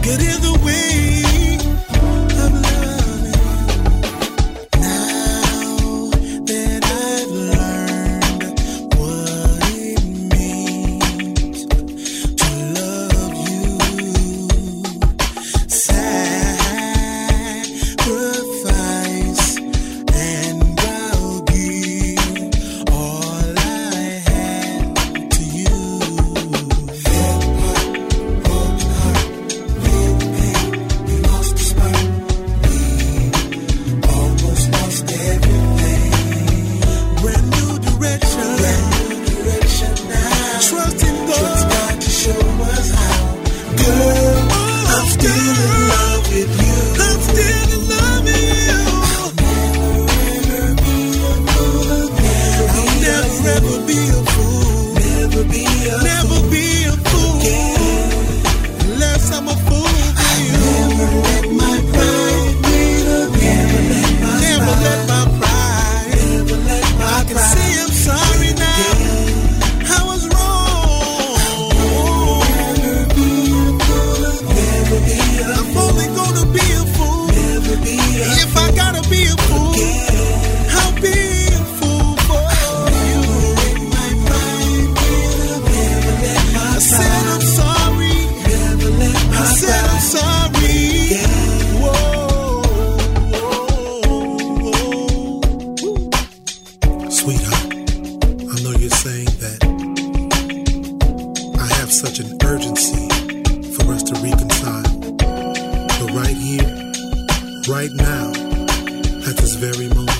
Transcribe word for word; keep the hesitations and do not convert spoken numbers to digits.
It is a way of loving. Now that I've learned what it means to love you, sacrifice, and I'll give all I have to you. Felt heart, broken heart, big pain, we lost the spark, we almost lost everything. Brand new direction, brand new direction now. Trust in God, trust God to show us how. Girl, I'm still in love with you. I'm still in love with you. I'll never ever be a fool again. I'll never ever be a fool. Never be a never be a fool again. Unless I'm a fool for you. Never let my pride win again. Never let my pride. Never let my I can pride say I'm sorry now. I was wrong. Never be a fool again. Never be a I'm only gonna be a fool. Never be a if I gotta be a fool, I'll be a fool for you. My pride will never let my I said I'm sorry. Never let my I said I'm sorry. Whoa, whoa, whoa. Sweetheart, I know you're saying that I have such an urgency for us to reconcile. But right here, right now, at this very moment,